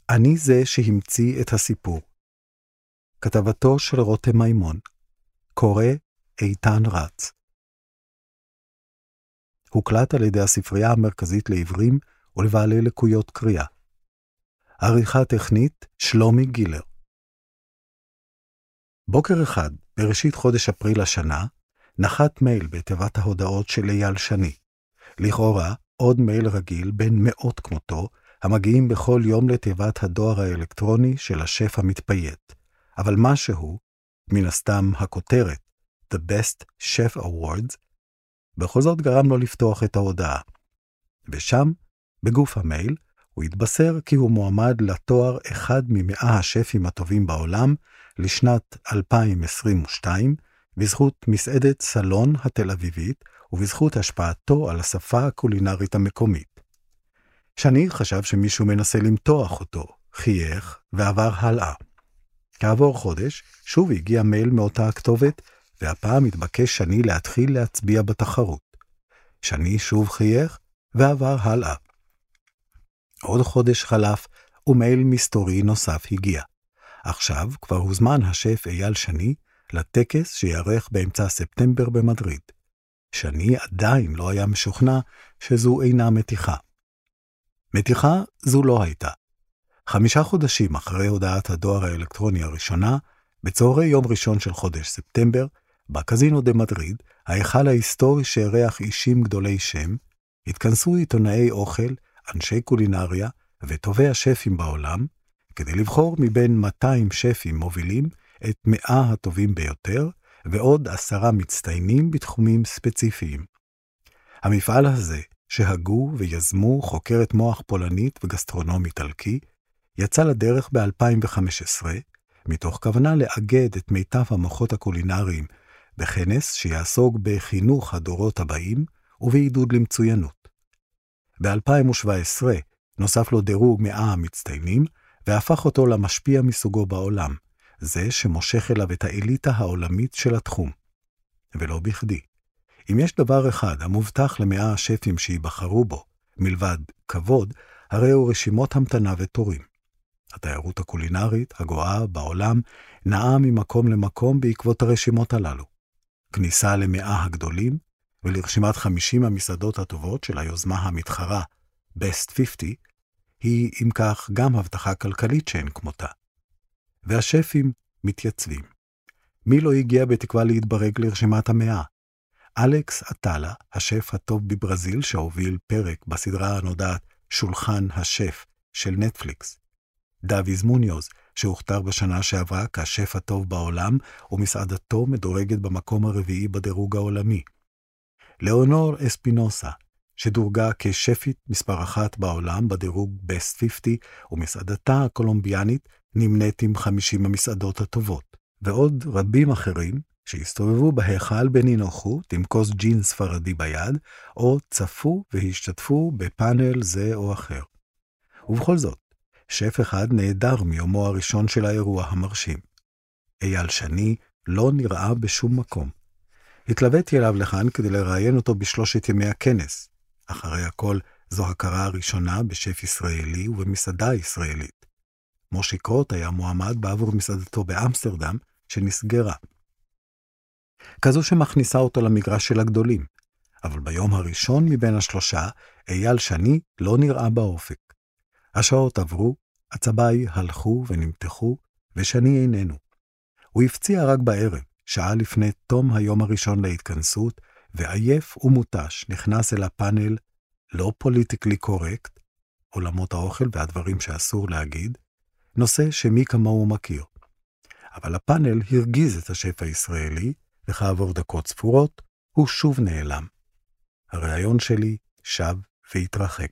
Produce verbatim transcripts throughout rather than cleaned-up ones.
אני זה שהמציא את הסיפור. כתבתו של רותם מימון. קורא איתן רץ. הוקלט על ידי הספרייה המרכזית לעברים ולבעלי לקויות קריאה. עריכה טכנית שלומי גילר. בוקר אחד, בראשית חודש אפריל השנה, נחת מייל בתיבת ההודעות של אייל שני. לכאורה, עוד מייל רגיל בין מאות כמותו, המגיעים בכל יום לתיבת הדואר האלקטרוני של השף המתפייט. אבל משהו, מן הסתם הכותרת, The Best Chef Awards, בכל זאת גרם לו לפתוח את ההודעה. ושם, בגוף המייל, הוא התבשר כי הוא מועמד לתואר אחד ממאה השפים הטובים בעולם לשנת אלפיים עשרים ושתיים, בזכות מסעדת סלון התל אביבית ובזכות השפעתו על השפה הקולינרית המקומית. שני חשב שמישהו מנסה למתוח אותו, חייך ועבר הלאה. כעבור חודש שוב הגיע מייל מאותה הכתובת, והפעם התבקש שני להתחיל להצביע בתחרות. שני שוב חייך ועבר הלאה. עוד חודש חלף ומייל מסתורי נוסף הגיע. עכשיו כבר הוזמן השף אייל שני לטקס שיערך באמצע ספטמבר במדריד. שני עדיין לא היה משוכנע שזו אינה מתיחה. מתיחה זו לא הייתה. חמישה חודשים אחרי הודעת הדואר האלקטרוני הראשונה, בצהרי יום ראשון של חודש ספטמבר, בקזינו דה מדריד, ההיכל ההיסטורי שאירח אישים גדולי שם, התכנסו עיתונאי אוכל, אנשי קולינריה וטובי השפים בעולם, כדי לבחור מבין מאתיים שפים מובילים את מאה הטובים ביותר, ועוד עשרה מצטיינים בתחומים ספציפיים. המפעל הזה, שהגו ויזמו חוקרת מוח פולנית וגסטרונום איטלקי, יצא לדרך ב-אלפיים וחמש עשרה, מתוך כוונה לאגד את מיטב המוחות הקולינריים בכנס שיעסוק בחינוך הדורות הבאים ובעידוד למצוינות. ב-אלפיים שבע עשרה נוסף לו דירוג מאה המצטיינים, והפך אותו למשפיע מסוגו בעולם, זה שמושך אליו את האליטה העולמית של התחום. ולא בכדי. אם יש דבר אחד המובטח למאה השפים שיבחרו בו, מלבד כבוד, הרי הוא רשימות המתנה ותורים. התיירות הקולינרית הגואה בעולם נעה ממקום למקום בעקבות הרשימות הללו. כניסה למאה הגדולים ולרשימת חמישים המסעדות הטובות של היוזמה המתחרה Best חמישים, היא אם כך גם הבטחה כלכלית שאין כמותה. והשפים מתייצבים. מי לא הגיע בתקווה להתברג לרשימת המאה? אלכס אטלה, השף הטוב בברזיל שהוביל פרק בסדרה הנודעת שולחן השף של נטפליקס. דוויז מוניוז, שהוכתר בשנה שעברה כשף הטוב בעולם, ומסעדתו מדורגת במקום הרביעי בדירוג העולמי. לאונור אספינוסה, שדורגה כשפית מספר אחת בעולם בדירוג Best חמישים, ומסעדתה הקולומביאנית נמנית עם חמישים המסעדות הטובות. ועוד רבים אחרים שהסתובבו בהיכל בנינוחות עם כוס ג'ין ספרדי ביד, או צפו והשתתפו בפאנל זה או אחר. ובכל זאת, שף אחד נהדר מיומו הראשון של האירוע המרשים. אייל שני לא נראה בשום מקום. התלוויתי אליו לכאן כדי לראיין אותו בשלושת ימי הכנס. אחרי הכל, זו הכרה הראשונה בשף ישראלי ובמסעדה ישראלית. מושי קרוט היה מועמד בעבור מסעדתו באמסטרדם שנסגרה. כזו שמכניסה אותו למגרש של הגדולים. אבל ביום הראשון מבין השלושה, אייל שני לא נראה באופק. השעות עברו, הצבאי הלכו ונמתחו, ושני איננו. הוא הפציע רק בערב, שעה לפני תום היום הראשון להתכנסות, ועייף ומותש נכנס אל הפאנל לא פוליטיקלי קורקט, עולמות האוכל והדברים שאסור להגיד, נושא שמי כמוהו מכיר. אבל הפאנל הרגיז את השף הישראלי, וכעבור דקות ספורות, הוא שוב נעלם. הרעיון שלי שב והתרחק.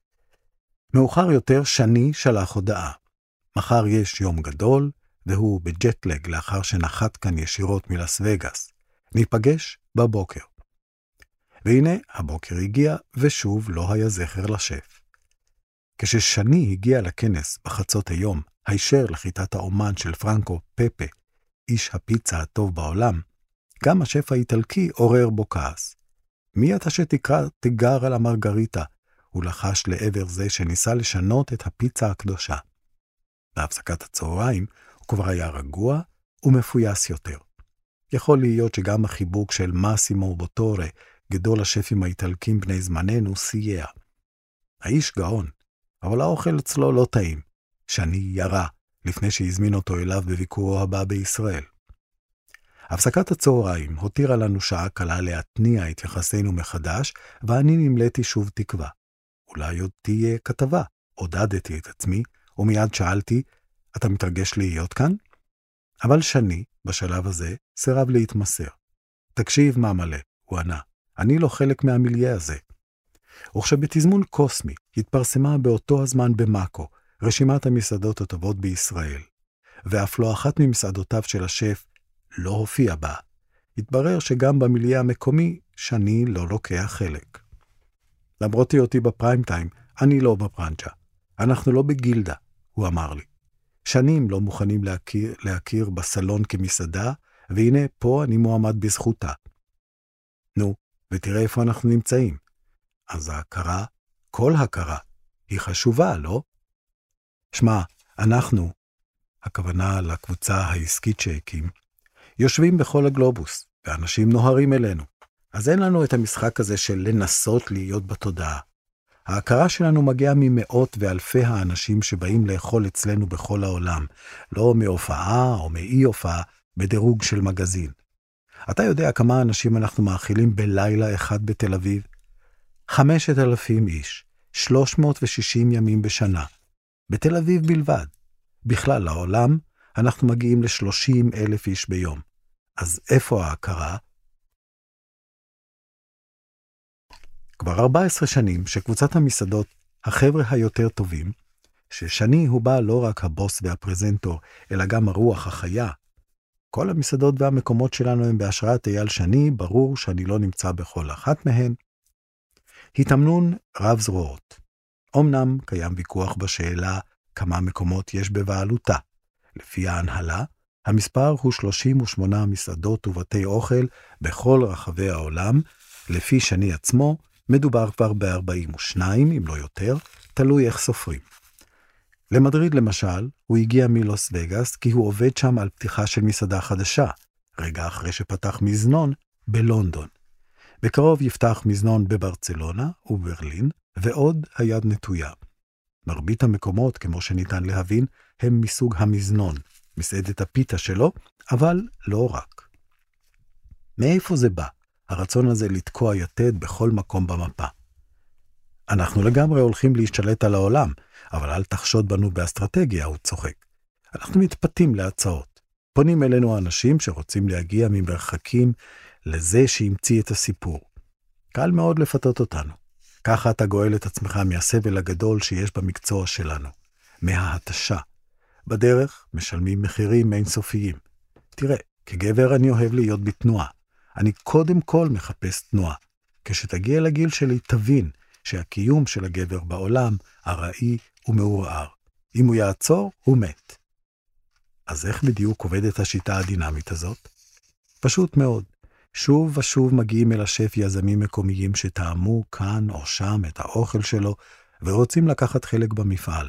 מאוחר יותר שני שלח הודעה. מחר יש יום גדול, והוא בג'טלג לאחר שנחת כאן ישירות מלס וגאס. ניפגש בבוקר. והנה הבוקר הגיע, ושוב לא היה זכר לשף. כששני הגיע לכנס בחצות היום, הישר לחיטת האומן של פרנקו פפה, איש הפיצה הטוב בעולם, גם השף האיטלקי עורר בו כעס. מי אתה שתקרא תיגר על המרגריטה? הוא לחש לעבר זה שניסה לשנות את הפיצה הקדושה. בהפסקת הצהריים הוא כבר היה רגוע ומפויס יותר. יכול להיות שגם החיבוק של מאסימו בוטורה, גדול השפים האיטלקים בני זמננו, סייע. האיש גאון, אבל האוכל אצלו לא טעים. שני ירה לפני שהזמין אותו אליו בביקורו הבא בישראל. הפסקת הצהריים הותירה לנו שעה קלה להתניע את יחסינו מחדש, ואני נמלאתי שוב תקווה. אולי עוד תהיה כתבה. עודדתי את עצמי, ומיד שאלתי, אתה מתרגש להיות כאן? אבל שני, בשלב הזה, סירב להתמסר. תקשיב מה מלא, הוא ענה, אני לא חלק מהמיליה הזה. וכשבתזמון קוסמי התפרסמה באותו הזמן במאקו, רשימת המסעדות הטובות בישראל, ואף לא אחת ממסעדותיו של השף לא הופיע בה. התברר שגם במיליה המקומי שני לא לוקח חלק. למרות היותי בפריים טיים, אני לא בפרנצ'ה. אנחנו לא בגילדה, הוא אמר לי. שנים לא מוכנים להכיר, להכיר בסלון כמסעדה, והנה פה אני מועמד בזכותה. נו, ותראה איפה אנחנו נמצאים. אז ההכרה, כל הכרה, היא חשובה, לא? שמע, אנחנו, הכוונה לקבוצה העסקית שהקים, יושבים בכל הגלובוס, ואנשים נוהרים אלינו. אז אין לנו את המשחק הזה של לנסות להיות בתודעה. ההכרה שלנו מגיעה ממאות ואלפי האנשים שבאים לאכול אצלנו בכל העולם, לא מהופעה או מאי הופעה בדירוג של מגזין. אתה יודע כמה אנשים אנחנו מאכילים בלילה אחד בתל אביב? חמשת אלפים איש, שלוש מאות ושישים ימים בשנה. בתל אביב בלבד. בכלל לעולם אנחנו מגיעים ל-שלושים אלף איש ביום. אז איפה ההכרה? כבר ארבע עשרה שנים שקבוצת המסעדות, החבר'ה היותר טובים, ששני הוא בא לא רק הבוס והפרזנטור, אלא גם הרוח החיה. כל המסעדות והמקומות שלנו הם בהשראת אייל שני, ברור שאני לא נמצא בכל אחת מהן. התאמנון רב זרועות. אמנם קיים ויכוח בשאלה כמה מקומות יש בבעלותה. לפי ההנהלה, המספר הוא שלושים ושמונה מסעדות ובתי אוכל בכל רחבי העולם. לפי שני עצמו, מדובר כבר ב-ארבעים ושתיים, אם לא יותר, תלוי איך סופרים. למדריד למשל, הוא הגיע מלוס וגאס כי הוא עובד שם על פתיחה של מסעדה חדשה, רגע אחרי שפתח מזנון בלונדון. בקרוב יפתח מזנון בברצלונה וברלין, ועוד היד נטויה. מרבית המקומות, כמו שניתן להבין, הם מסוג המזנון, מסעדת הפיתה שלו, אבל לא רק. מאיפה זה בא? הרצון הזה לתקוע יתד בכל מקום במפה. אנחנו לגמרי הולכים להשתלט על העולם, אבל אל תחשוד בנו באסטרטגיה, הוא צוחק. אנחנו מתפתים להצעות. פונים אלינו אנשים שרוצים להגיע ממרחקים לזה שהמציא את הסיפור. קל מאוד לפתות אותנו. ככה אתה גואל את עצמך מהסבל הגדול שיש במקצוע שלנו, מההתשה. בדרך משלמים מחירים אינסופיים. תראה, כגבר אני אוהב להיות בתנועה. אני קודם כל מחפש תנועה. כשתגיע לגיל שלי תבין שהקיום של הגבר בעולם הראי ומעורער. אם הוא יעצור, הוא מת. אז איך בדיוק עובדת השיטה הדינמית הזאת? פשוט מאוד. שוב ושוב מגיעים אל השף יזמים מקומיים שטעמו כאן או שם את האוכל שלו ורוצים לקחת חלק במפעל.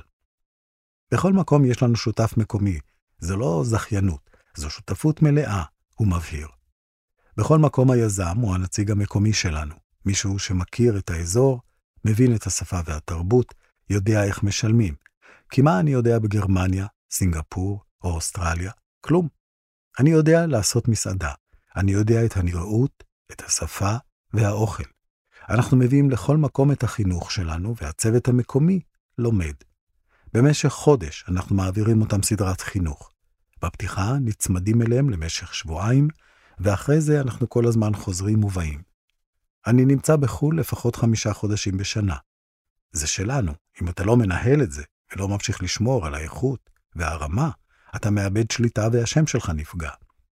בכל מקום יש לנו שותף מקומי. זו לא זכיינות, זו שותפות מלאה, הוא מבהיר. בכל מקום היזם הוא הנציג המקומי שלנו, מישהו שמכיר את האזור, מבין את השפה והתרבות, יודע איך משלמים. כי מה אני יודע בגרמניה, סינגפור או אוסטרליה? כלום. אני יודע לעשות מסעדה. אני יודע את הנראות, את השפה והאוכל. אנחנו מביאים לכל מקום את החינוך שלנו, והצוות המקומי לומד. במשך חודש אנחנו מעבירים אותם סדרת חינוך. בפתיחה נצמדים אליהם למשך שבועיים, ואחרי זה אנחנו כל הזמן חוזרים ובאים. אני נמצא בחול לפחות חמישה חודשים בשנה. זה שלנו. אם אתה לא מנהל את זה, ולא ממשיך לשמור על האיכות והרמה, אתה מאבד שליטה והשם שלך נפגע.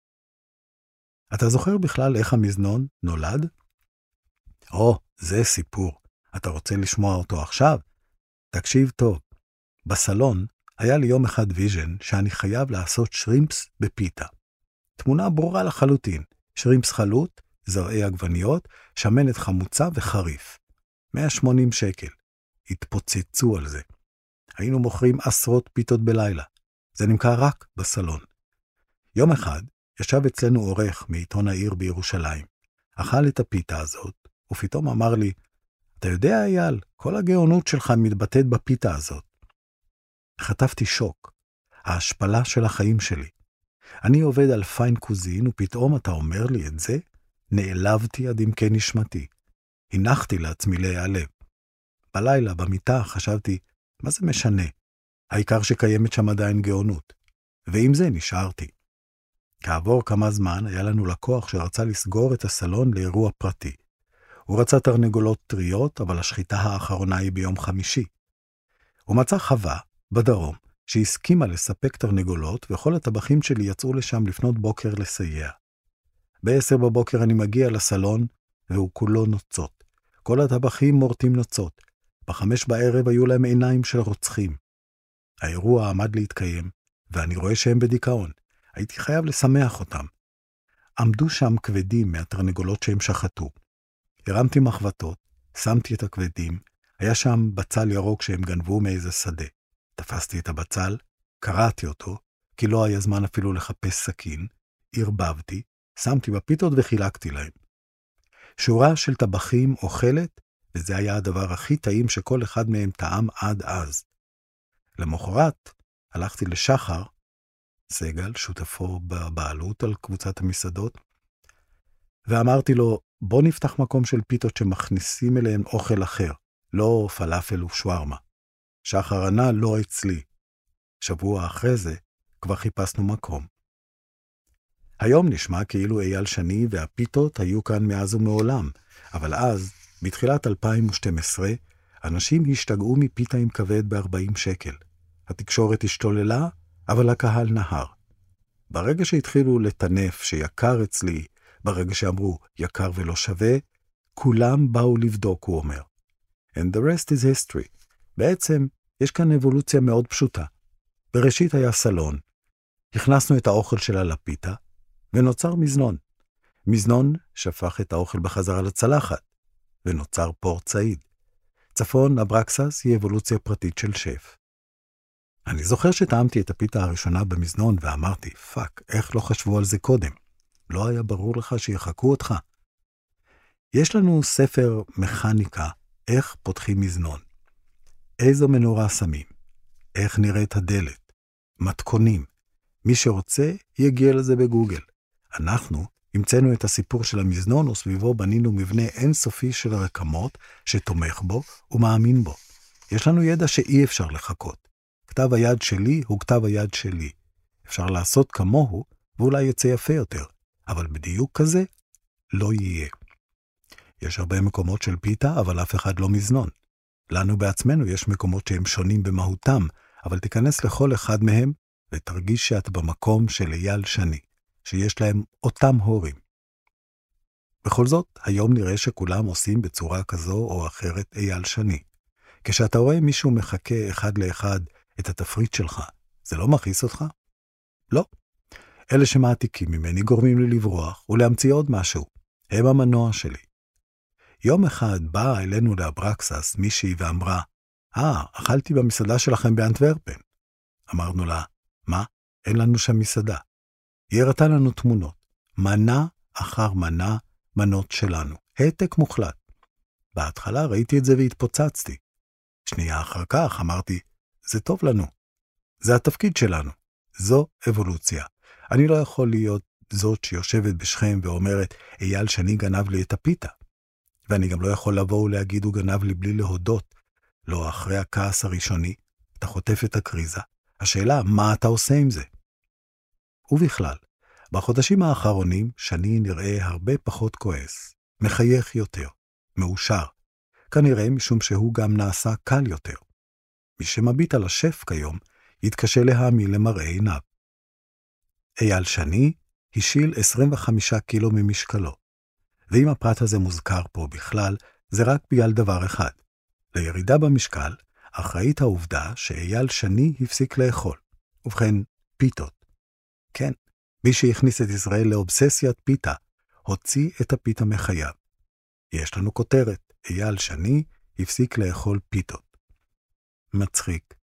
אתה זוכר בכלל איך המזנון נולד? או, זה סיפור. אתה רוצה לשמוע אותו עכשיו? תקשיב טוב. בסלון היה לי יום אחד ויז'ן שאני חייב לעשות שרימפס בפיתה. תמונה ברורה לחלוטין. שרימפס חלוט, זרעי עגבניות, שמנת חמוצה וחריף. מאה ושמונים שקל. התפוצצו על זה. היינו מוכרים עשרות פיתות בלילה. זה נמכר רק בסלון. יום אחד ישב אצלנו עורך מעיתון העיר בירושלים, אכל את הפיתה הזאת, ופתאום אמר לי, אתה יודע, אייל, כל הגאונות שלך מתבטאת בפיתה הזאת. חטפתי שוק, ההשפלה של החיים שלי. אני עובד על פיין קוזין, ופתאום אתה אומר לי את זה? נעלבתי עד עמקי נשמתי. הנחתי לעצמי להיעלב. בלילה, במיטה, חשבתי, מה זה משנה? העיקר שקיימת שם עדיין גאונות. ועם זה נשארתי. כעבור כמה זמן היה לנו לקוח שרצה לסגור את הסלון לאירוע פרטי. הוא רצה תרנגולות טריות, אבל השחיטה האחרונה היא ביום חמישי. הוא מצא חווה, בדרום, שהסכימה לספק תרנגולות, וכל הטבחים שלי יצאו לשם לפנות בוקר לסייע. בעשר בבוקר אני מגיע לסלון, והוא כולו נוצות. כל הטבחים מורטים נוצות. בחמש בערב היו להם עיניים של רוצחים. האירוע עמד להתקיים, ואני רואה שהם בדיכאון. הייתי חייב לשמח אותם. עמדו שם כבדים מהתרנגולות שהם שחטו. הרמתי מחבטות, שמתי את הכבדים, היה שם בצל ירוק שהם גנבו מאיזה שדה. תפסתי את הבצל, קראתי אותו, כי לא היה זמן אפילו לחפש סכין, הרבבתי, שמתי בפיתות וחילקתי להם. שורה של טבחים אוכלת, וזה היה הדבר הכי טעים שכל אחד מהם טעם עד אז. למחרת, הלכתי לשחר, סגל, שותפו בבעלות על קבוצת המסעדות, ואמרתי לו, בוא נפתח מקום של פיתות שמכניסים אליהם אוכל אחר, לא פלאפל ושווארמה. שחר ענה לא אצלי. שבוע אחרי זה כבר חיפשנו מקום. היום נשמע כאילו אייל שני והפיתות היו כאן מאז ומעולם, אבל אז, בתחילת אלפיים ושתים עשרה, אנשים השתגעו מפיתה עם כבד ב-ארבעים שקל. התקשורת השתוללה, אבל הקהל נהר. ברגע שהתחילו לטנף שיקר אצלי, ברגע שאמרו יקר ולא שווה, כולם באו לבדוק, הוא אומר. And the rest is history. בעצם, יש כאן אבולוציה מאוד פשוטה. בראשית היה סלון. הכנסנו את האוכל שלה לפיתה, ונוצר מזנון. מזנון שפך את האוכל בחזרה לצלחת, ונוצר פור צעיד. צפון אברקסס היא אבולוציה פרטית של שף. אני זוכר שטעמתי את הפיתה הראשונה במזנון, ואמרתי, פאק, איך לא חשבו על זה קודם? לא היה ברור לך שיחכו אותך? יש לנו ספר מכניקה, איך פותחים מזנון. איזו מנורה שמים, איך נראית הדלת, מתכונים. מי שרוצה יגיע לזה בגוגל. אנחנו המצאנו את הסיפור של המזנון, וסביבו בנינו מבנה אינסופי של רקמות שתומך בו ומאמין בו. יש לנו ידע שאי אפשר לחכות. כתב היד שלי הוא כתב היד שלי. אפשר לעשות כמוהו, ואולי יצא יפה יותר, אבל בדיוק כזה לא יהיה. יש הרבה מקומות של פיתה, אבל אף אחד לא מזנון. לנו בעצמנו יש מקומות שהם שונים במהותם, אבל תיכנס לכל אחד מהם, ותרגיש שאת במקום של אייל שני, שיש להם אותם הורים. בכל זאת, היום נראה שכולם עושים בצורה כזו או אחרת אייל שני. כשאתה רואה מישהו מחכה אחד לאחד את התפריט שלך, זה לא מכעיס אותך? לא. אלה שמעתיקים ממני גורמים לי לברוח ולהמציא עוד משהו. הם המנוע שלי. יום אחד באה אלינו לאברקסס מישהי ואמרה, אה, אכלתי במסעדה שלכם באנטוורפן. אמרנו לה, מה? אין לנו שם מסעדה. היא הראתה לנו תמונות, מנה אחר מנה, מנות שלנו, העתק מוחלט. בהתחלה ראיתי את זה והתפוצצתי. שנייה אחר כך אמרתי, זה טוב לנו. זה התפקיד שלנו. זו אבולוציה. אני לא יכול להיות זאת שיושבת בשכם ואומרת, אייל שני גנב לי את הפיתה. ואני גם לא יכול לבוא ולהגיד הוא גנב לי בלי להודות. לא אחרי הכעס הראשוני, אתה חוטף את הקריזה. השאלה, מה אתה עושה עם זה? ובכלל, בחודשים האחרונים שני נראה הרבה פחות כועס, מחייך יותר, מאושר. כנראה משום שהוא גם נעשה קל יותר. מי שמביט על השף כיום, יתקשה להאמין למראה עיניו. אייל שני השיל עשרים וחמישה קילו ממשקלו. ואם הפרט הזה מוזכר פה בכלל, זה רק בגלל דבר אחד. לירידה במשקל, אחראית העובדה שאייל שני הפסיק לאכול. ובכן, פיתות. כן, מי שהכניס את ישראל לאובססיית פיתה, הוציא את הפיתה מחייו. יש לנו כותרת, אייל שני הפסיק לאכול פיתות. מצחיק.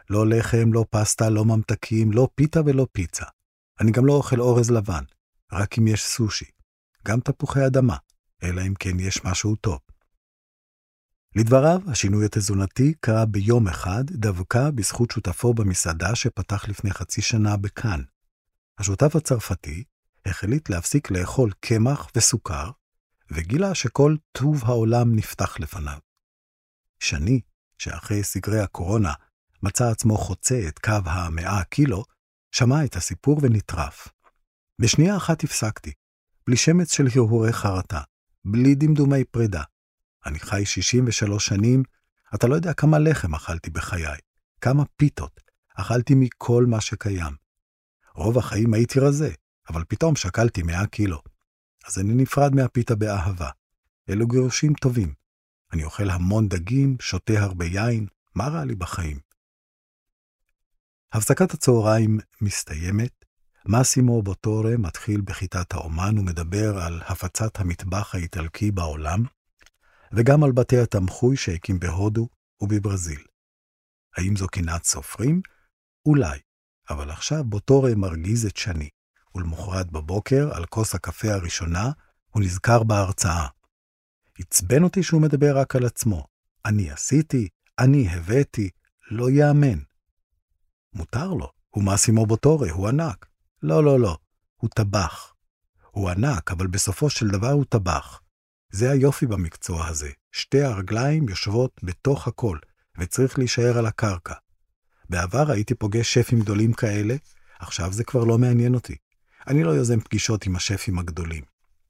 לא לחם, לא פסטה, לא ממתקים, לא פיתה ולא פיצה. אני גם לא אוכל אורז לבן, רק אם יש סושי. גם תפוחי אדמה, אלא אם כן יש משהו טוב. לדבריו, השינוי התזונתי קרה ביום אחד, דווקא בזכות שותפו במסעדה שפתח לפני חצי שנה בכאן. השותף הצרפתי החליט להפסיק לאכול קמח וסוכר, וגילה שכל טוב העולם נפתח לפניו. שני, שאחרי סגרי הקורונה מצא עצמו חוצה את קו המאה קילו, שמע את הסיפור ונטרף. בשנייה אחת הפסקתי, בלי שמץ של הרהורי חרטה, בלי דמדומי פרידה. אני חי שישים ושלוש שנים, אתה לא יודע כמה לחם אכלתי בחיי, כמה פיתות, אכלתי מכל מה שקיים. רוב החיים הייתי רזה, אבל פתאום שקלתי מאה קילו. אז אני נפרד מהפיתה באהבה. אלו גירושים טובים. אני אוכל המון דגים, שותה הרבה יין, מה רע לי בחיים? הפסקת הצהריים מסתיימת, מאסימו בוטורה מתחיל בכיתת האומן ומדבר על הפצת המטבח האיטלקי בעולם, וגם על בתי התמחוי שהקים בהודו ובברזיל. האם זו קנאת סופרים? אולי, אבל עכשיו בוטורה מרגיז את שני, ולמחרת בבוקר על כוס הקפה הראשונה הוא נזכר בהרצאה. עצבן אותי שהוא מדבר רק על עצמו. אני עשיתי, אני הבאתי, לא יאמן. מותר לו, הוא מאסימו בוטורה, הוא ענק. לא, לא, לא, הוא טבח. הוא ענק, אבל בסופו של דבר הוא טבח. זה היופי במקצוע הזה. שתי הרגליים יושבות בתוך הכל, וצריך להישאר על הקרקע. בעבר הייתי פוגש שפים גדולים כאלה, עכשיו זה כבר לא מעניין אותי. אני לא יוזם פגישות עם השפים הגדולים.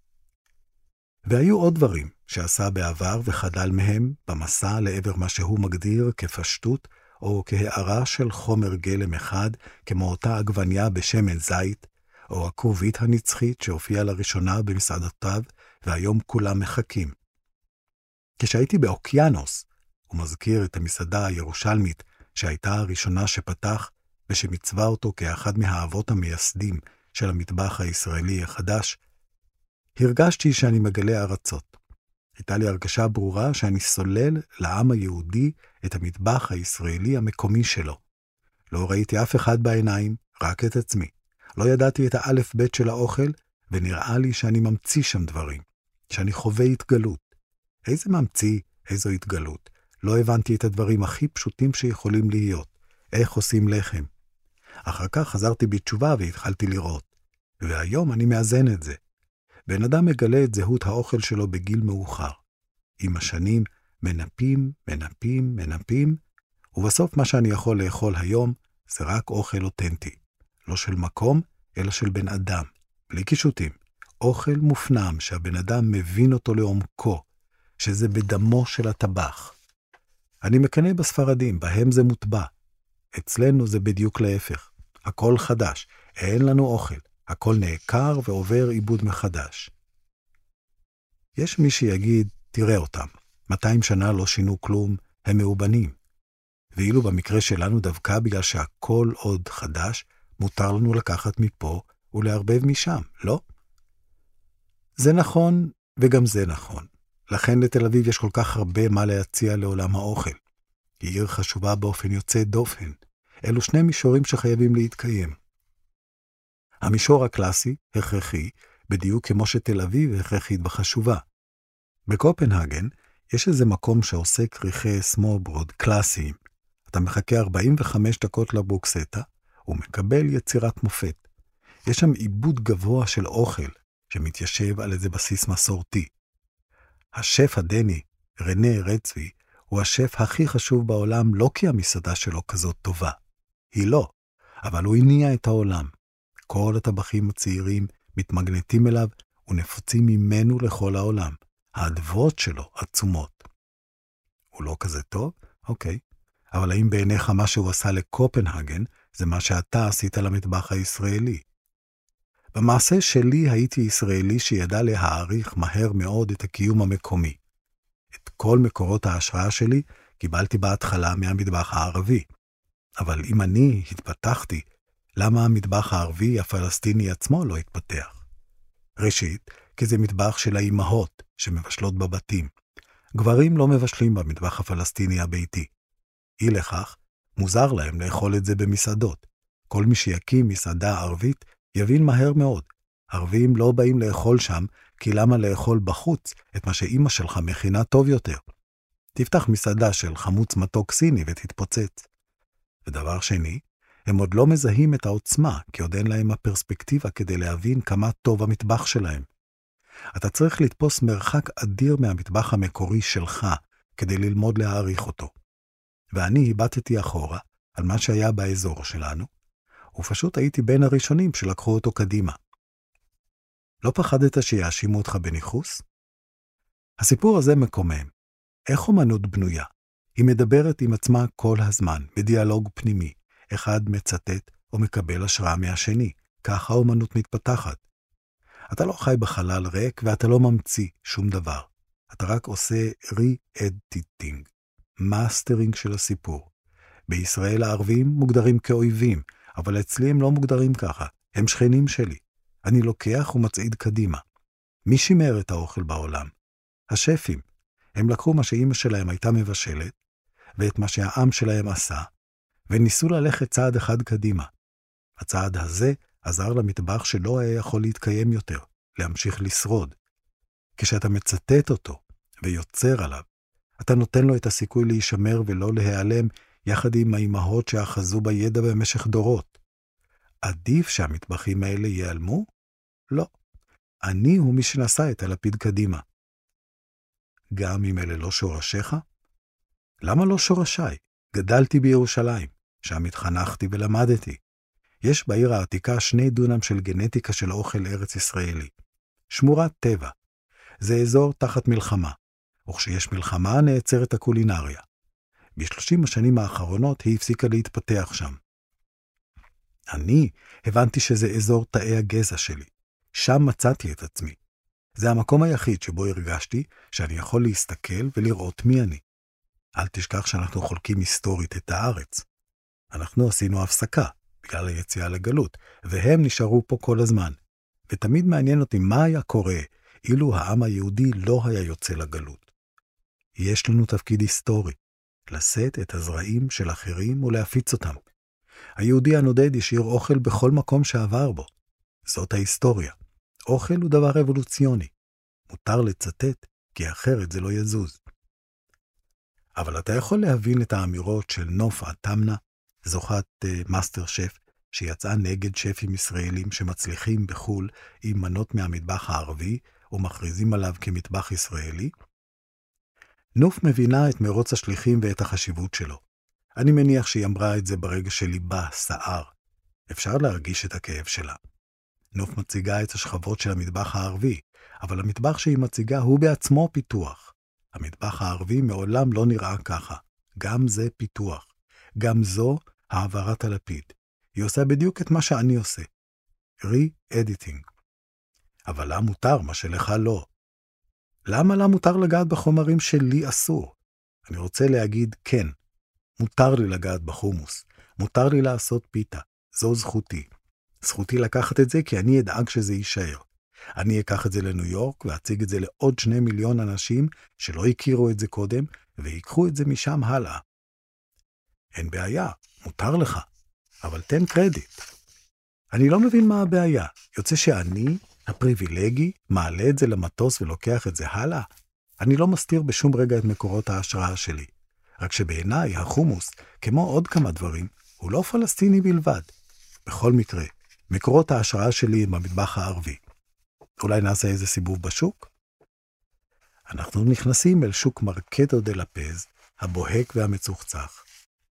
והיו עוד דברים שעשה בעבר וחדל מהם במסע לעבר מה שהוא מגדיר כפשטות או כהערה של חומר גלם אחד, כמו אותה עגבניה בשמן זית, או הכרובית הנצחית שהופיעה לראשונה במסעדותיו, והיום כולם מחכים. כשהייתי באוקיינוס, הוא מזכיר את המסעדה הירושלמית שהייתה הראשונה שפתח, ושמצווה אותו כאחד מהאבות המייסדים של המטבח הישראלי החדש, הרגשתי שאני מגלה ארצות. הייתה לי הרגשה ברורה שאני סולל לעם היהודי את המטבח הישראלי המקומי שלו. לא ראיתי אף אחד בעיניים, רק את עצמי. לא ידעתי את האלף בית של האוכל, ונראה לי שאני ממציא שם דברים, שאני חווה התגלות. איזה ממציא, איזו התגלות. לא הבנתי את הדברים הכי פשוטים שיכולים להיות. איך עושים לחם. אחר כך חזרתי בתשובה והתחלתי לראות. והיום אני מאזן את זה. בן אדם מגלה את זהות האוכל שלו בגיל מאוחר. עם השנים מנפים, מנפים, מנפים, ובסוף מה שאני יכול לאכול היום זה רק אוכל אותנטי. לא של מקום, אלא של בן אדם. בלי קישוטים. אוכל מופנם שהבן אדם מבין אותו לעומקו, שזה בדמו של הטבח. אני מקנא בספרדים, בהם זה מוטבע. אצלנו זה בדיוק להפך. הכל חדש, אין לנו אוכל. הכל נעקר ועובר עיבוד מחדש. יש מי שיגיד, תראה אותם, מאתיים שנה לא שינו כלום, הם מאובנים. ואילו במקרה שלנו דווקא בגלל שהכל עוד חדש, מותר לנו לקחת מפה ולהרבב משם, לא? זה נכון וגם זה נכון. לכן לתל אביב יש כל כך הרבה מה להציע לעולם האוכל. היא עיר חשובה באופן יוצא דופן. אלו שני מישורים שחייבים להתקיים. המישור הקלאסי, הכרחי, בדיוק כמו שתל אביב הכרחית בחשובה. בקופנהגן יש איזה מקום שעושה כריכי סמולברוד קלאסיים. אתה מחכה ארבעים וחמש דקות לבוקסטה, ומקבל יצירת מופת. יש שם עיבוד גבוה של אוכל, שמתיישב על איזה בסיס מסורתי. השף הדני, רנה רצוי, הוא השף הכי חשוב בעולם, לא כי המסעדה שלו כזאת טובה. היא לא, אבל הוא הניע את העולם. כל הטבחים הצעירים מתמגנטים אליו ונפוצים ממנו לכל העולם. האדוות שלו עצומות. הוא לא כזה טוב? אוקיי. אבל האם בעיניך מה שהוא עשה לקופנהגן זה מה שאתה עשית למטבח הישראלי? במעשה שלי הייתי ישראלי שידע להעריך מהר מאוד את הקיום המקומי. את כל מקורות ההשראה שלי קיבלתי בהתחלה מהמטבח הערבי. אבל אם אני התפתחתי, למה המטבח הערבי הפלסטיני עצמו לא התפתח? ראשית, כי זה מטבח של האימהות שמבשלות בבתים. גברים לא מבשלים במטבח הפלסטיני הביתי. אי לכך, מוזר להם לאכול את זה במסעדות. כל מי שיקים מסעדה ערבית יבין מהר מאוד. ערבים לא באים לאכול שם, כי למה לאכול בחוץ את מה שאמא שלך מכינה טוב יותר? תפתח מסעדה של חמוץ מתוק סיני ותתפוצץ. ודבר שני, הם עוד לא מזהים את העוצמה, כי עוד אין להם הפרספקטיבה כדי להבין כמה טוב המטבח שלהם. אתה צריך לתפוס מרחק אדיר מהמטבח המקורי שלך, כדי ללמוד להעריך אותו. ואני היבטתי אחורה על מה שהיה באזור שלנו, ופשוט הייתי בין הראשונים שלקחו אותו קדימה. לא פחדת שיאשימו אותך בניחוס? הסיפור הזה מקומם. איך אומנות בנויה? היא מדברת עם עצמה כל הזמן, בדיאלוג פנימי. אחד מצטט או מקבל השראה מהשני. ככה אומנות מתפתחת. אתה לא חי בחלל ריק ואתה לא ממציא שום דבר. אתה רק עושה re-editing, מאסטרינג של הסיפור. בישראל הערבים מוגדרים כאויבים, אבל אצלי הם לא מוגדרים ככה. הם שכנים שלי. אני לוקח ומצעיד קדימה. מי שימר את האוכל בעולם? השפים. הם לקחו מה שאמא שלהם הייתה מבשלת, ואת מה שהעם שלהם עשה, וניסו ללכת צעד אחד קדימה. הצעד הזה עזר למטבח שלא היה יכול להתקיים יותר, להמשיך לשרוד. כשאתה מצטט אותו ויוצר עליו, אתה נותן לו את הסיכוי להישמר ולא להיעלם יחד עם האימהות שאחזו בידע במשך דורות. עדיף שהמטבחים האלה ייעלמו? לא. אני הוא מי שנשא את הלפיד קדימה. גם אם אלה לא שורשיך? למה לא שורשיי? גדלתי בירושלים, שם התחנכתי ולמדתי. יש בעיר העתיקה שני דונם של גנטיקה של אוכל ארץ ישראלי. שמורת טבע. זה אזור תחת מלחמה, וכשיש מלחמה נעצרת הקולינריה. בשלושים השנים האחרונות היא הפסיקה להתפתח שם. אני הבנתי שזה אזור תאי הגזע שלי. שם מצאתי את עצמי. זה המקום היחיד שבו הרגשתי שאני יכול להסתכל ולראות מי אני. אל תשכח שאנחנו חולקים היסטורית את הארץ. אנחנו עשינו הפסקה בגלל היציאה לגלות, והם נשארו פה כל הזמן. ותמיד מעניין אותי מה היה קורה אילו העם היהודי לא היה יוצא לגלות. יש לנו תפקיד היסטורי, לשאת את הזרעים של אחרים ולהפיץ אותם. היהודי הנודד השאיר אוכל בכל מקום שעבר בו. זאת ההיסטוריה. אוכל הוא דבר אבולוציוני. מותר לצטט, כי אחרת זה לא יזוז. אבל אתה יכול להבין את האמירות של נופה תמנה, זוכת uh, מאסטר שף, שיצאה נגד שפים ישראלים שמצליחים בחול עם מנות מהמטבח הערבי, ומכריזים עליו כמטבח ישראלי? נוף מבינה את מרוץ השליחים ואת החשיבות שלו. אני מניח שהיא אמרה את זה ברגע שליבה סער. אפשר להרגיש את הכאב שלה. נוף מציגה את השכבות של המטבח הערבי, אבל המטבח שהיא מציגה הוא בעצמו פיתוח. המטבח הערבי מעולם לא נראה ככה. גם זה פיתוח. גם זו העברת הלפיד. היא עושה בדיוק את מה שאני עושה. re-editing. אבל לה מותר, מה שלך לא. למה לה מותר לגעת בחומרים שלי אסור? אני רוצה להגיד כן. מותר לי לגעת בחומוס. מותר לי לעשות פיתה. זו זכותי. זכותי לקחת את זה כי אני אדאג שזה יישאר. אני אקח את זה לניו יורק ואציג את זה לעוד שני מיליון אנשים שלא הכירו את זה קודם ויקחו את זה משם הלאה. אין בעיה, מותר לך, אבל תן קרדיט. אני לא מבין מה הבעיה. יוצא שאני, הפריבילגי, מעלה את זה למטוס ולוקח את זה הלאה. אני לא מסתיר בשום רגע את מקורות ההשראה שלי. רק שבעיניי החומוס, כמו עוד כמה דברים, הוא לא פלסטיני בלבד. בכל מקרה, מקורות ההשראה שלי הם במטבח הערבי. אולי נעשה איזה סיבוב בשוק? אנחנו נכנסים אל שוק מרקדו דה לפז, הבוהק והמצוחצח.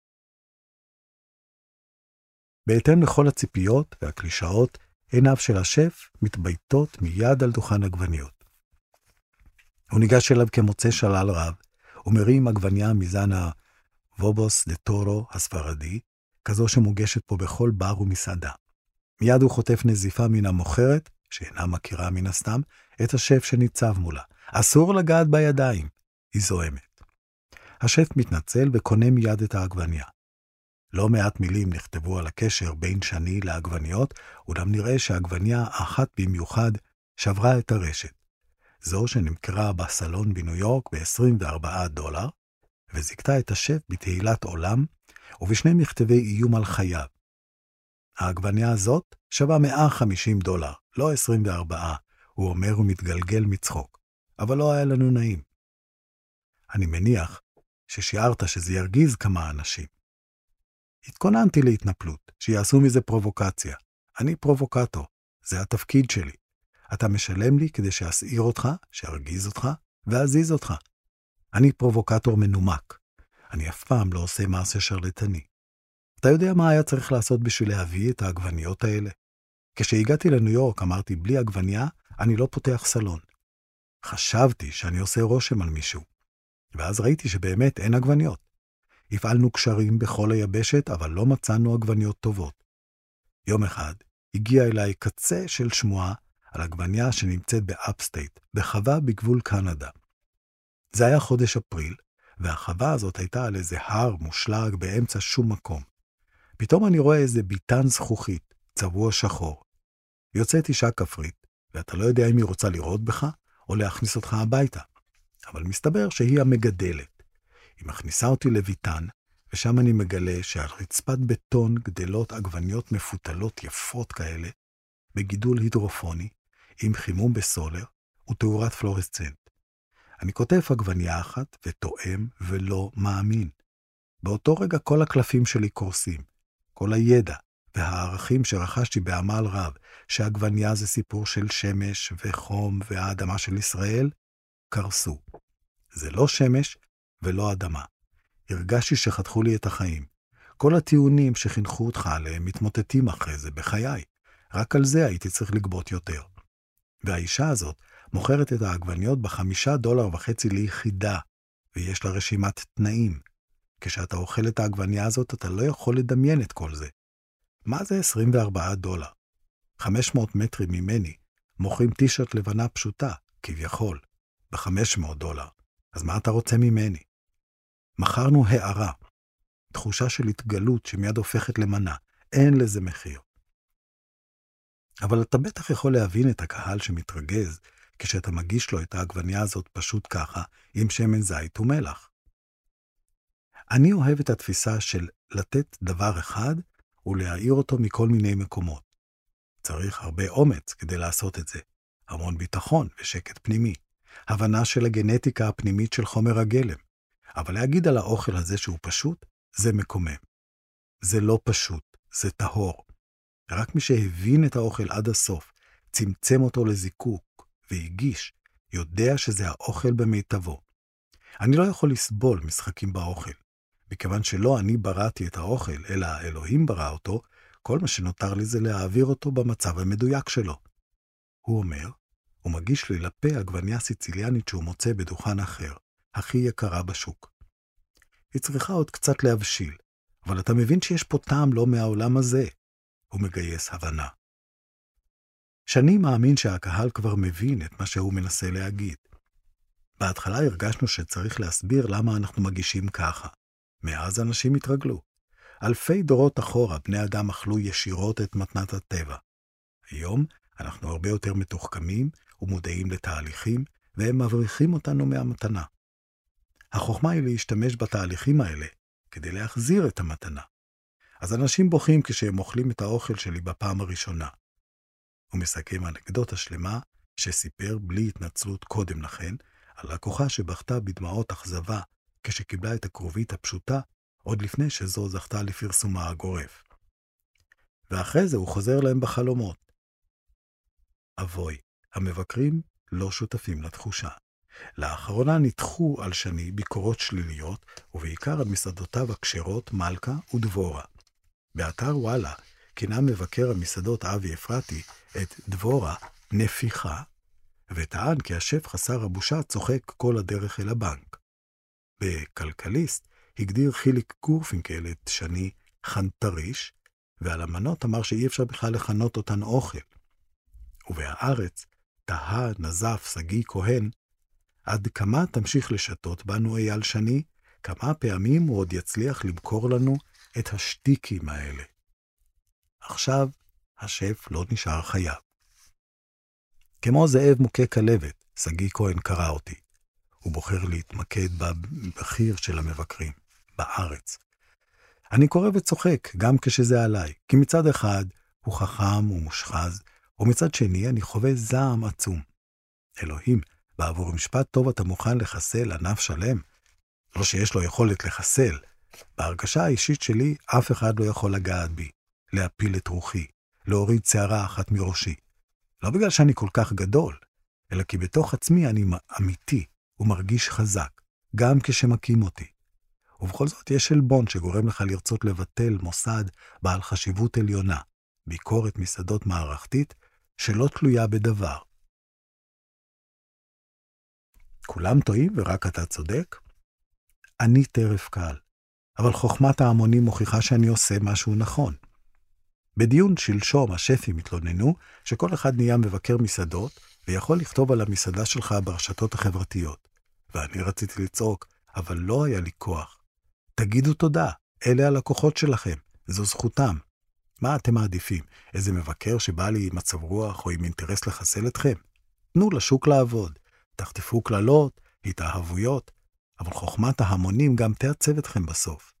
בהתאם לכל הציפיות והקלישאות, עיניו של השף מתבייתות מיד על דוכן עגבניות. הוא ניגש אליו כמוצא שלל רב, ומרים עגבניה מזן הוובוס דה טורו הספרדי, כזו שמוגשת פה בכל בר ומסעדה. מיד הוא חוטף נזיפה מן המוכרת, שאינה מכירה מן הסתם, את השף שניצב מולה. אסור לגעת בידיים, היא זוהמת. השף מתנצל וקונה מיד את העגבניה. לא מעט מילים נכתבו על הקשר בין שני לעגבניות, אולם נראה שהעגבניה אחת במיוחד שברה את הרשת. זו שנמכרה בסלון בניו יורק ב-עשרים וארבעה דולר, וזיקתה את השף בתהילת עולם, ובשני מכתבי איום על חייו. העגבניה הזאת שווה מאה וחמישים דולר, לא עשרים וארבע, הוא אומר ומתגלגל מצחוק, אבל לא היה לנו נעים. אני מניח ששיערת שזה ירגיז כמה אנשים. התכוננתי להתנפלות, שיעשו מזה פרובוקציה. אני פרובוקטור, זה התפקיד שלי. אתה משלם לי כדי שאסעיר אותך, שארגיז אותך, ואזיז אותך. אני פרובוקטור מנומק. אני אף פעם לא עושה מעשה שרלטני. אתה יודע מה היה צריך לעשות בשביל להביא את העגבניות האלה? כשהגעתי לניו יורק אמרתי, בלי עגבניה אני לא פותח סלון. חשבתי שאני עושה רושם על מישהו. ואז ראיתי שבאמת אין עגבניות. הפעלנו קשרים בכל היבשת, אבל לא מצאנו עגבניות טובות. יום אחד הגיע אליי קצה של שמועה על עגבניה שנמצאת באפסטייט, בחווה בגבול קנדה. זה היה חודש אפריל, והחווה הזאת הייתה על איזה הר מושלג באמצע שום מקום. פתאום אני רואה איזה ביטן זכוכית, צבוע שחור. יוצאת אישה כפרית, ואתה לא יודע אם היא רוצה לראות בך, או להכניס אותך הביתה. אבל מסתבר שהיא המגדלת. היא מכניסה אותי לביטן, ושם אני מגלה שעל רצפת בטון גדלות עגבניות מפותלות יפות כאלה, בגידול הידרופוני, עם חימום בסולר ותאורת פלורסצנט. אני כותב עגבניה אחת וטועם ולא מאמין. באותו רגע כל הקלפים שלי קורסים. כל הידע והערכים שרכשתי בעמל רב, שעגבניה זה סיפור של שמש וחום והאדמה של ישראל, קרסו. זה לא שמש ולא אדמה. הרגשתי שחתכו לי את החיים. כל הטיעונים שחינכו אותך עליהם מתמוטטים אחרי זה בחיי. רק על זה הייתי צריך לגבות יותר. והאישה הזאת מוכרת את העגבניות בחמישה דולר וחצי ליחידה, ויש לה רשימת תנאים. כשאתה אוכל את העגבניה הזאת, אתה לא יכול לדמיין את כל זה. מה זה עשרים וארבעה דולר? חמש מאות מטרים ממני מוכרים טישרט לבנה פשוטה, כביכול, ב-חמש מאות דולר. אז מה אתה רוצה ממני? מכרנו הערה, תחושה של התגלות שמיד הופכת למנה, אין לזה מחיר. אבל אתה בטח יכול להבין את הקהל שמתרגז, כשאתה מגיש לו את העגבניה הזאת פשוט ככה, עם שמן זית ומלח. אני אוהב את התפיסה של לתת דבר אחד, ולהעיר אותו מכל מיני מקומות. צריך הרבה אומץ כדי לעשות את זה. המון ביטחון ושקט פנימי. הבנה של הגנטיקה הפנימית של חומר הגלם. אבל להגיד על האוכל הזה שהוא פשוט, זה מקומם. זה לא פשוט, זה טהור. רק מי שהבין את האוכל עד הסוף, צמצם אותו לזיקוק והגיש, יודע שזה האוכל במיטבו. אני לא יכול לסבול משחקים באוכל. מכיוון שלא אני בראתי את האוכל, אלא האלוהים ברא אותו, כל מה שנותר לי זה להעביר אותו במצב המדויק שלו. הוא אומר, הוא מגיש לי לפה עגבניה סיציליאנית שהוא מוצא בדוכן אחר, הכי יקרה בשוק. היא צריכה עוד קצת להבשיל, אבל אתה מבין שיש פה טעם לא מהעולם הזה. הוא מגייס הבנה. שאני מאמין שהקהל כבר מבין את מה שהוא מנסה להגיד. בהתחלה הרגשנו שצריך להסביר למה אנחנו מגישים ככה. מאז אנשים התרגלו. אלפי דורות אחורה בני אדם אכלו ישירות את מתנת הטבע. היום אנחנו הרבה יותר מתוחכמים ומודעים לתהליכים, והם מבריחים אותנו מהמתנה. החוכמה היא להשתמש בתהליכים האלה כדי להחזיר את המתנה. אז אנשים בוכים כשהם אוכלים את האוכל שלי בפעם הראשונה. הוא מסכם אנקדוטה שלמה שסיפר בלי התנצלות קודם לכן על לקוחה שבכתה בדמעות אכזבה כשקיבלה את הקרובית הפשוטה עוד לפני שזו זכתה לפרסומה הגורף. ואחרי זה הוא חוזר להם בחלומות. אבוי, המבקרים לא שותפים לתחושה. לאחרונה ניתחו על שני ביקורות שליליות, ובעיקר על מסעדותיו הכשרות מלכה ודבורה. באתר וואלה כינה מבקר המסעדות אבי אפרתי את דבורה נפיחה, וטען כי השף חסר הבושה צוחק כל הדרך אל הבנק. בכלכליסט הגדיר חיליק גורפינקל את שני חנטריש, ועל המנות אמר שאי אפשר בכלל לכנות אותן אוכל. ובהארץ תהה נזף סגי כהן, עד כמה תמשיך לשתות בנו אייל שני, כמה פעמים הוא עוד יצליח למכור לנו את השטיקים האלה. עכשיו השף לא נשאר חייב. כמו זאב מוכה כלבת, סגי כהן קרא אותי. הוא בוחר להתמקד בבחיר של המבקרים, בארץ. אני קורא וצוחק גם כשזה עליי, כי מצד אחד הוא חכם ומושחז, ומצד שני אני חווה זעם עצום. אלוהים, בעבור משפט טוב אתה מוכן לחסל ענף שלם? לא שיש לו יכולת לחסל. בהרגשה האישית שלי אף אחד לא יכול לגעת בי, להפיל את רוחי, להוריד שערה אחת מראשי. לא בגלל שאני כל כך גדול, אלא כי בתוך עצמי אני אמיתי ומרגיש חזק, גם כשמקים אותי. ובכל זאת יש אלבון שגורם לך לרצות לבטל מוסד בעל חשיבות עליונה, ביקורת מסעדות מערכתית שלא תלויה בדבר. כולם טועים ורק אתה צודק? אני טרף קל, אבל חוכמת ההמונים מוכיחה שאני עושה משהו נכון. בדיון שלשום השפים התלוננו שכל אחד נהיה מבקר מסעדות ויכול לכתוב על המסעדה שלך ברשתות החברתיות. ואני רציתי לצעוק, אבל לא היה לי כוח. תגידו תודה, אלה הלקוחות שלכם, זו זכותם. מה אתם מעדיפים? איזה מבקר שבא לי עם מצב רוח או עם אינטרס לחסל אתכם? תנו לשוק לעבוד, תחטפו כללות, התאהבויות, אבל חוכמת ההמונים גם תעצב אתכם בסוף.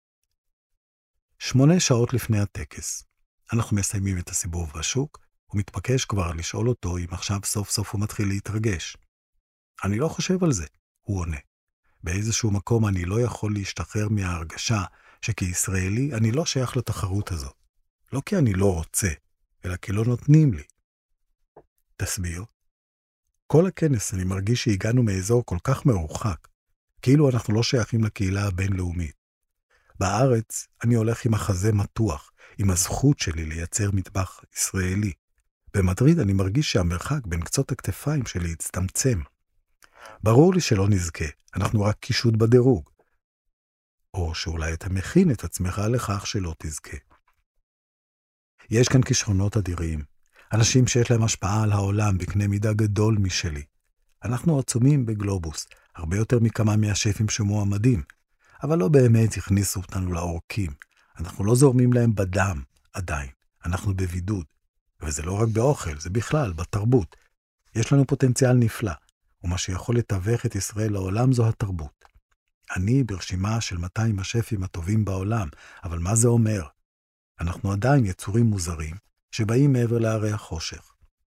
שמונה שעות לפני הטקס, אנחנו מסיימים את הסיבוב בשוק, ומתבקש כבר לשאול אותו אם עכשיו סוף סוף הוא מתחיל להתרגש. אני לא חושב על זה, הוא עונה. באיזשהו מקום אני לא יכול להשתחרר מההרגשה שכישראלי אני לא שייך לתחרות הזאת. לא כי אני לא רוצה, אלא כי לא נותנים לי. תסביר. כל הכנס אני מרגיש שהגענו מאזור כל כך מרוחק, כאילו אנחנו לא שייכים לקהילה הבינלאומית. בארץ אני הולך עם החזה מתוח, עם הזכות שלי לייצר מטבח ישראלי. במדריד אני מרגיש שהמרחק בין קצות הכתפיים שלי הצטמצם. ברור לי שלא נזכה, אנחנו רק קישוט בדירוג. או שאולי אתה מכין את עצמך לכך שלא תזכה. יש כאן כישרונות אדירים, אנשים שיש להם השפעה על העולם בקנה מידה גדול משלי. אנחנו עצומים בגלובוס, הרבה יותר מכמה מהשפים שמועמדים, אבל לא באמת הכניסו אותנו לאורקים. אנחנו לא זורמים להם בדם, עדיין. אנחנו בבידוד. וזה לא רק באוכל, זה בכלל, בתרבות. יש לנו פוטנציאל נפלא, ומה שיכול לתווך את ישראל לעולם זו התרבות. אני ברשימה של מאתיים השפים הטובים בעולם, אבל מה זה אומר? אנחנו עדיין יצורים מוזרים, שבאים מעבר להרי החושך.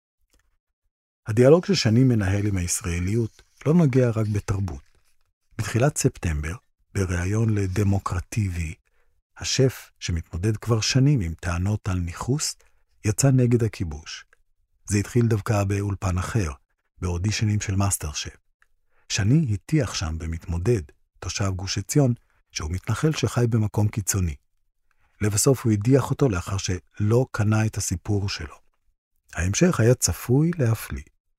הדיאלוג ששני מנהל עם הישראליות לא נוגע רק בתרבות. בתחילת ספטמבר, בריאיון לדמוקרטיבי, השף שמתמודד כבר שנים עם טענות על ניחוס, יצא נגד הכיבוש. זה התחיל דווקא באולפן אחר, באודישנים של מאסטר שף. שני הטיח שם במתמודד, תושב גוש עציון, שהוא מתנחל שחי במקום קיצוני. לבסוף הוא הדיח אותו לאחר שלא קנה את הסיפור שלו. ההמשך היה צפוי להפליא.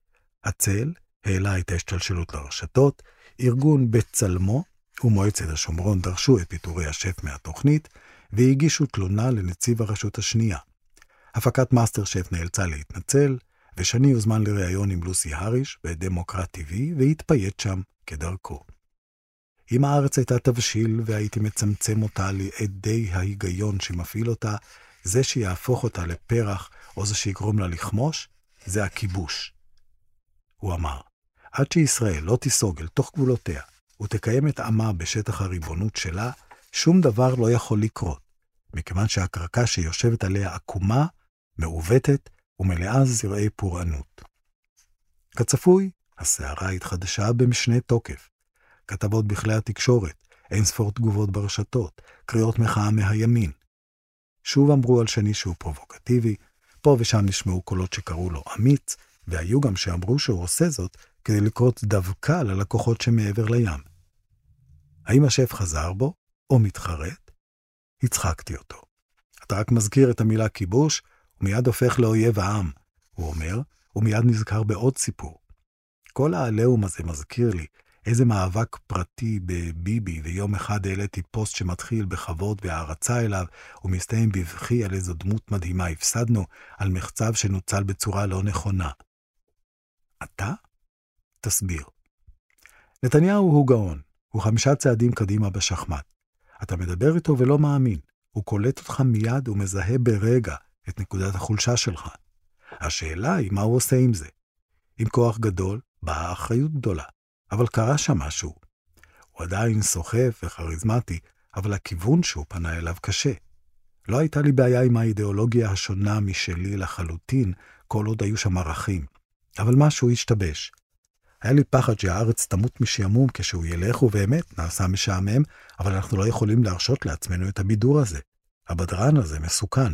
הצל העלה את ההשתלשלות לרשתות, ארגון בצלמו ומועצת השומרון דרשו את פיטורי השף מהתוכנית, והגישו תלונה לנציב הרשות השנייה. הפקת מאסטר שף נאלצה להתנצל, ושני הוזמן לראיון עם לוסי הריש בדמוקרט טבעי, והתפייט שם כדרכו. אם הארץ הייתה תבשיל והייתי מצמצם אותה לידי ההיגיון שמפעיל אותה, זה שיהפוך אותה לפרח או זה שיגרום לה לחמוש, זה הכיבוש. הוא אמר, עד שישראל לא תיסוג אל תוך גבולותיה, ותקיים את עמה בשטח הריבונות שלה, שום דבר לא יכול לקרות, מכיוון שהקרקע שיושבת עליה עקומה, מעוותת ומלאה זרעי פורענות. כצפוי, הסערה התחדשה במשנה תוקף. כתבות בכלי התקשורת, אין ספור תגובות ברשתות, קריאות מחאה מהימין. שוב אמרו על שני שהוא פרובוקטיבי, פה ושם נשמעו קולות שקראו לו אמיץ, והיו גם שאמרו שהוא עושה זאת כדי לקרות דווקא ללקוחות שמעבר לים. האם השף חזר בו או מתחרט? הצחקתי אותו. אתה רק מזכיר את המילה כיבוש, ומיד הופך לאויב העם, הוא אומר, ומיד נזכר בעוד סיפור. כל העליהום הזה מזכיר לי איזה מאבק פרטי בביבי, ויום אחד העליתי פוסט שמתחיל בכבוד והערצה אליו, ומסתיים בבכי על איזו דמות מדהימה הפסדנו, על מחצב שנוצל בצורה לא נכונה. אתה? תסביר. נתניהו הוא גאון, הוא חמישה צעדים קדימה בשחמט. אתה מדבר איתו ולא מאמין, הוא קולט אותך מיד ומזהה ברגע את נקודת החולשה שלך. השאלה היא מה הוא עושה עם זה. עם כוח גדול, באה אחריות גדולה. אבל קרה שם משהו. הוא עדיין סוחף וחריזמטי, אבל הכיוון שהוא פנה אליו קשה. לא הייתה לי בעיה עם האידיאולוגיה השונה משלי לחלוטין, כל עוד היו שם ערכים. אבל משהו השתבש. היה לי פחד שהארץ תמות משעמום כשהוא ילך, ובאמת נעשה משעמם, אבל אנחנו לא יכולים להרשות לעצמנו את הבידור הזה. הבדרן הזה מסוכן.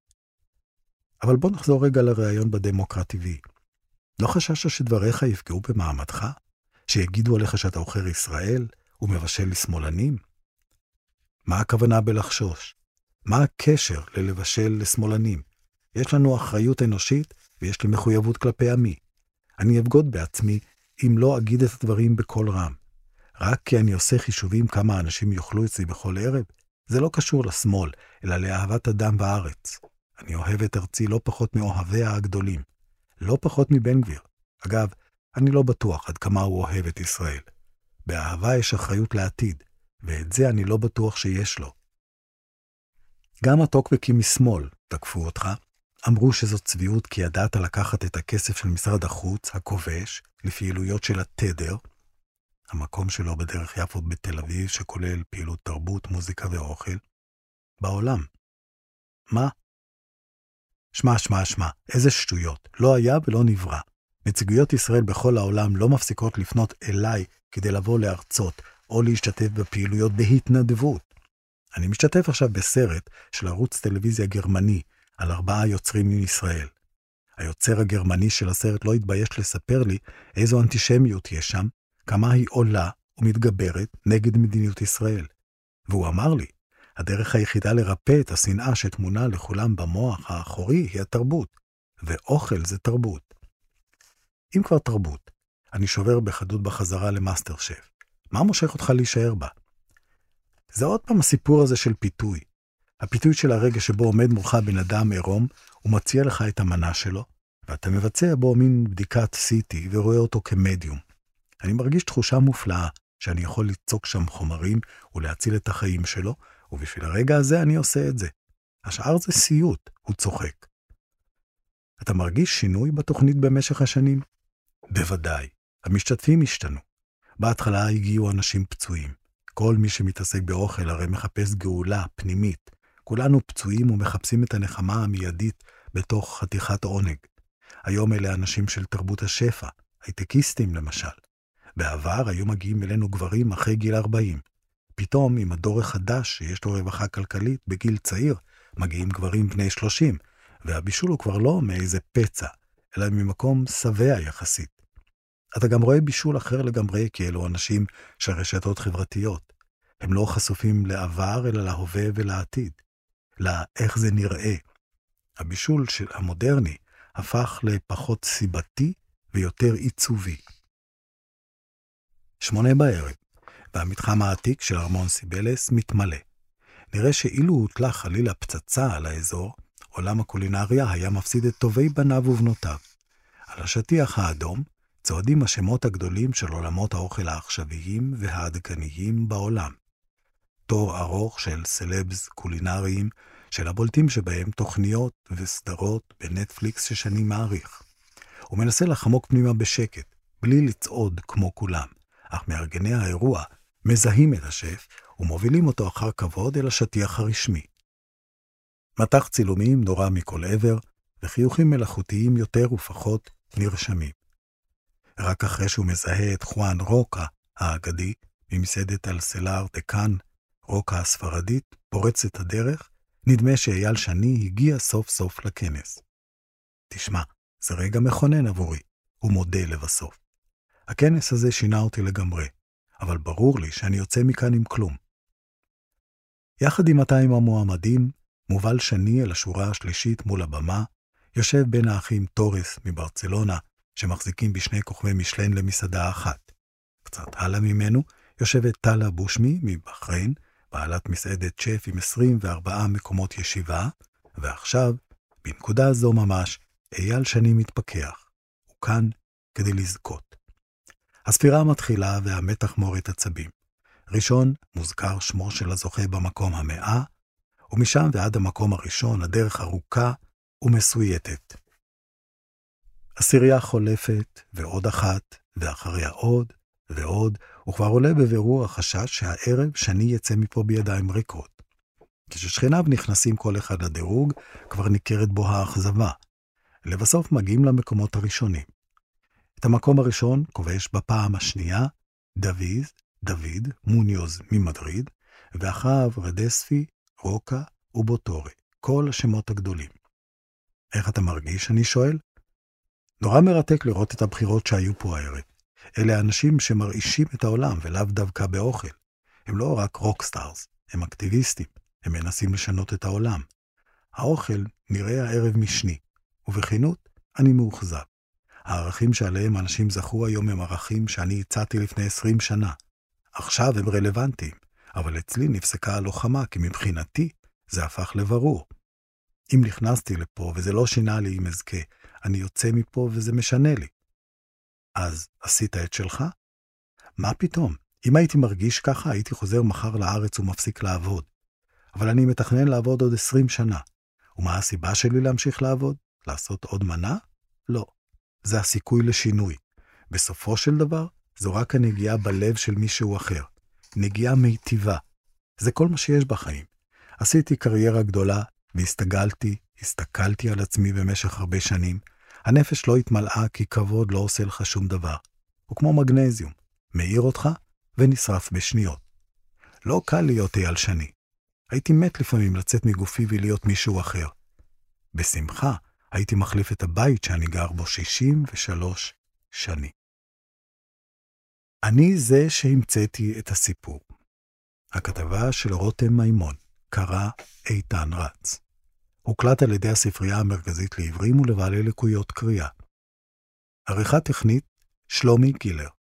אבל בוא נחזור רגע לראיון בדמוקרט טי וי. לא חששת שדבריך יפגעו במעמדך? שיגידו עליך שאתה עוכר ישראל ומבשל לשמאלנים? מה הכוונה בלחשוש? מה הקשר ללבשל לשמאלנים? יש לנו אחריות אנושית ויש לי מחויבות כלפי עמי. אני אבגוד בעצמי אם לא אגיד את הדברים בכל רם. רק כי אני עושה חישובים כמה אנשים יאכלו אצלי בכל ערב, זה לא קשור לשמאל, אלא לאהבת אדם בארץ. אני אוהב את ארצי לא פחות מאוהביה הגדולים. לא פחות מבן גביר. אגב, אני לא בטוח עד כמה הוא אוהב את ישראל. באהבה יש אחריות לעתיד, ואת זה אני לא בטוח שיש לו. גם הטוקבקים משמאל תקפו אותך, אמרו שזאת צביעות כי ידעת לקחת את הכסף של משרד החוץ, הכובש, לפעילויות של התדר, המקום שלו בדרך יפו בתל אביב, שכולל פעילות תרבות, מוזיקה ואוכל, בעולם. מה? שמע, שמע, שמע, איזה שטויות. לא היה ולא נברא. נציגויות ישראל בכל העולם לא מפסיקות לפנות אליי כדי לבוא לארצות או להשתתף בפעילויות בהתנדבות. אני משתתף עכשיו בסרט של ערוץ טלוויזיה גרמני על ארבעה יוצרים מישראל. היוצר הגרמני של הסרט לא התבייש לספר לי איזו אנטישמיות יש שם, כמה היא עולה ומתגברת נגד מדיניות ישראל. והוא אמר לי, הדרך היחידה לרפא את השנאה שתמונה לכולם במוח האחורי היא התרבות, ואוכל זה תרבות. אם כבר תרבות, אני שובר בחדות בחזרה למאסטר שף. מה מושך אותך להישאר בה? זה עוד פעם הסיפור הזה של פיתוי. הפיתוי של הרגע שבו עומד מולך בן אדם עירום, הוא מציע לך את המנה שלו, ואתה מבצע בו מין בדיקת סי טי ורואה אותו כמדיום. אני מרגיש תחושה מופלאה שאני יכול ליצוק שם חומרים ולהציל את החיים שלו, ובשביל הרגע הזה אני עושה את זה. השאר זה סיוט, הוא צוחק. אתה מרגיש שינוי בתוכנית במשך השנים? בוודאי. המשתתפים השתנו. בהתחלה הגיעו אנשים פצועים. כל מי שמתעסק באוכל הרי מחפש גאולה פנימית. כולנו פצועים ומחפשים את הנחמה המיידית בתוך חתיכת עונג. היום אלה אנשים של תרבות השפע, הייטקיסטים למשל. בעבר היו מגיעים אלינו גברים אחרי גיל ארבעים. פתאום עם הדור החדש שיש לו רווחה כלכלית בגיל צעיר, מגיעים גברים בני שלושים, והבישול הוא כבר לא מאיזה פצע, אלא ממקום שבע יחסית. אתה גם רואה בישול אחר לגמרי, כי אלו אנשים של רשתות חברתיות. הם לא חשופים לעבר, אלא להווה ולעתיד. לאיך זה נראה. הבישול של המודרני הפך לפחות סיבתי ויותר עיצובי. שמונה בערב, והמתחם העתיק של ארמון סיבלס מתמלא. נראה שאילו הוטלה חלילה פצצה על האזור, עולם הקולינריה היה מפסיד את טובי בניו ובנותיו. על השטיח האדום צועדים השמות הגדולים של עולמות האוכל העכשוויים והעדכניים בעולם. תור ארוך של סלבס קולינריים, של הבולטים שבהם תוכניות וסדרות בנטפליקס ששנים מעריך. הוא מנסה לחמוק פנימה בשקט, בלי לצעוד כמו כולם, אך מארגני האירוע מזהים את השף ומובילים אותו אחר כבוד אל השטיח הרשמי. מתח צילומים נורא מכל עבר, וחיוכים מלאכותיים יותר ופחות נרשמים. רק אחרי שהוא מזהה את חואן רוקה האגדי, ממסעדת על סלאר דקן, רוקה הספרדית, פורץ את הדרך, נדמה שאייל שני הגיע סוף סוף לכנס. תשמע, זה רגע מכונן עבורי, הוא מודה לבסוף. הכנס הזה שינה אותי לגמרי, אבל ברור לי שאני יוצא מכאן עם כלום. יחד עם מאתיים המועמדים, מובל שני אל השורה השלישית מול הבמה, יושב בין האחים טורס מברצלונה, שמחזיקים בשני כוכבי משלן למסעדה אחת. קצת הלאה ממנו יושבת טלה בושמי מבחריין, בעלת מסעדת צ'ף עם עשרים וארבעה מקומות ישיבה, ועכשיו, בנקודה זו ממש, אייל שני מתפכח. הוא כאן כדי לזכות. הספירה מתחילה והמתח מוריד עצבים. ראשון מוזכר שמו של הזוכה במקום המאה, ומשם ועד המקום הראשון הדרך ארוכה ומסויטת. עשירייה חולפת ועוד אחת, ואחריה עוד ועוד, הוא כבר עולה בבירור החשש שהערב שני יצא מפה בידיים ריקות. כששכניו נכנסים כל אחד לדירוג, כבר ניכרת בו האכזבה. לבסוף מגיעים למקומות הראשונים. את המקום הראשון כובש בפעם השנייה דוד, דוד, מוניוז ממדריד, ואחריו רדספי, רוקה ובוטורי, כל השמות הגדולים. איך אתה מרגיש, אני שואל? נורא מרתק לראות את הבחירות שהיו פה הערב. אלה אנשים שמרעישים את העולם ולאו דווקא באוכל. הם לא רק רוקסטארס, הם אקטיביסטים, הם מנסים לשנות את העולם. האוכל נראה הערב משני, ובכנות אני מאוכזב. הערכים שעליהם אנשים זכו היום הם ערכים שאני הצעתי לפני עשרים שנה. עכשיו הם רלוונטיים, אבל אצלי נפסקה הלוחמה, כי מבחינתי זה הפך לברור. אם נכנסתי לפה וזה לא שינה לי אם אזכה, אני יוצא מפה וזה משנה לי. אז עשית את שלך? מה פתאום? אם הייתי מרגיש ככה, הייתי חוזר מחר לארץ ומפסיק לעבוד. אבל אני מתכנן לעבוד עוד עשרים שנה. ומה הסיבה שלי להמשיך לעבוד? לעשות עוד מנה? לא. זה הסיכוי לשינוי. בסופו של דבר, זו רק הנגיעה בלב של מישהו אחר. נגיעה מיטיבה. זה כל מה שיש בחיים. עשיתי קריירה גדולה, והסתגלתי, הסתכלתי על עצמי במשך הרבה שנים. הנפש לא התמלאה כי כבוד לא עושה לך שום דבר. הוא כמו מגנזיום, מאיר אותך ונשרף בשניות. לא קל להיות אייל שני. הייתי מת לפעמים לצאת מגופי ולהיות מישהו אחר. בשמחה הייתי מחליף את הבית שאני גר בו שישים ושלוש שנים. אני זה שהמצאתי את הסיפור. הכתבה של רותם מימון, קרא איתן רץ. הוקלט על ידי הספרייה המרכזית לעברים ולבעלי לקויות קריאה. עריכה טכנית, שלומי גילר.